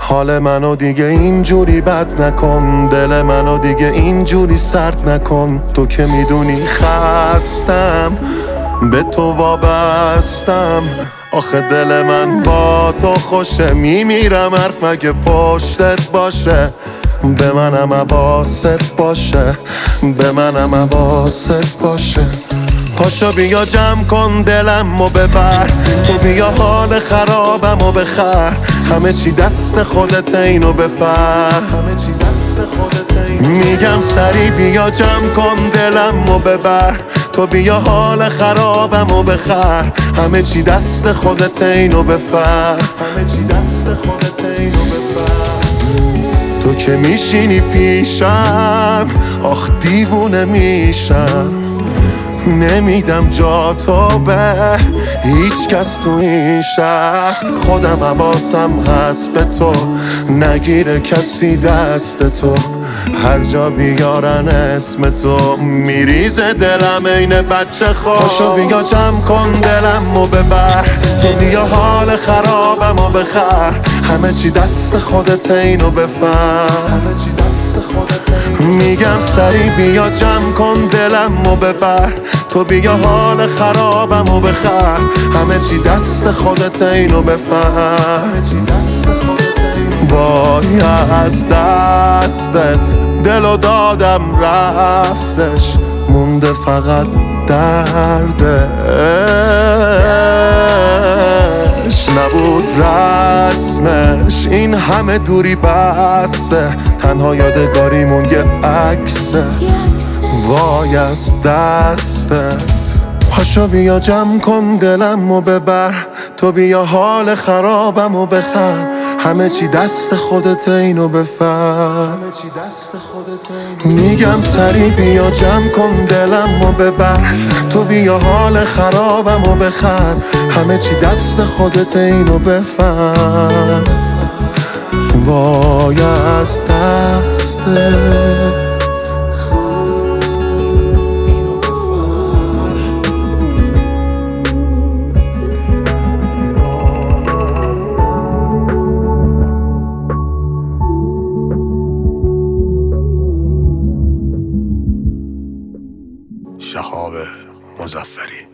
حال منو دیگه اینجوری بد نکن، دل منو دیگه اینجوری سرد نکن. تو که میدونی خستم، به تو وابستم. آخه دل من با تو خوشه، میمیرم حرف مگه پشتت باشه. به منم حواست باشه، به منم حواست باشه. پاشو بیا جمع کن دلم و ببر، تو بیا حال خرابم و بخر. همه چی دست خودت، اینو بفر. میگم سری بیا جمع کن دلم و ببر، تو بیا حال خرابم و بخر. همه چی دست خودت، اینو بفر. تو که میشینی پیشم، آخ دیوونه میشم. نمیدم جا تو به هیچ کس تو این شهر. خودم حواسم هست به تو، نگیره کسی دست تو. هر جا بیارن اسم تو، میریزه دلم این بچه خود. پاشو بیا جمع کن دلم و ببر، تو بیا حال خرابم و بخر. همه چی دست خودت، اینو بفهم. میگم سری بیا جمع کن دلم و ببر، تو بیا حال خرابم و بخر. همه چی دست خودت، اینو بفهم. وای از دستت دلو دادم رفتش، مونده فقط دردش. نبود رسمش این همه دوری بسته، تنها یادگاریمون یه عکسه. وای از دستت. پاشو بیا جمع کن دلم و ببر، تو بیا حال خرابم و بخر. همه چی دست خودت، اینو بفهم. میگم سری بیا جمع کن دلم و ببر، تو بیا حال خرابم و بخر. همه چی دست خودت، اینو بفهم. وای از دستت. شهاب مظفری.